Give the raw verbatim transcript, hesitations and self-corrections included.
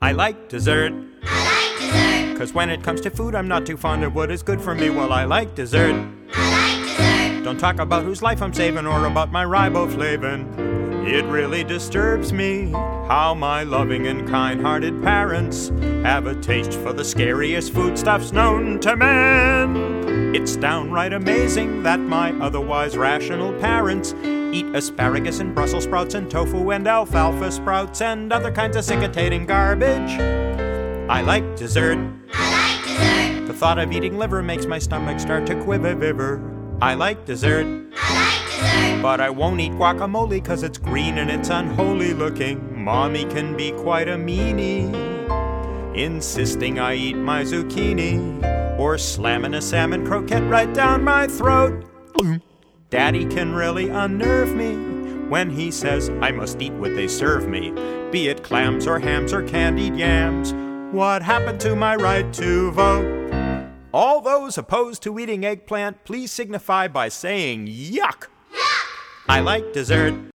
I like dessert. I like dessert. Cause when it comes to food, I'm not too fond of what is good for me. Well, I like dessert. I like dessert. Don't talk about whose life I'm saving or about my riboflavin. It really disturbs me how my loving and kind-hearted parents have a taste for the scariest foodstuffs known to man. It's downright amazing that my otherwise rational parents eat asparagus and Brussels sprouts and tofu and alfalfa sprouts and other kinds of sickotating garbage. I like dessert. I like dessert. The thought of eating liver makes my stomach start to quiver. I like dessert. I like dessert. But I won't eat guacamole cause it's green and it's unholy looking. Mommy can be quite a meanie, insisting I eat my zucchini or slamming a salmon croquette right down my throat. Daddy can really unnerve me when he says I must eat what they serve me, be it clams or hams or candied yams. What happened to my right to vote? All those opposed to eating eggplant, please signify by saying yuck. Yuck! I like dessert.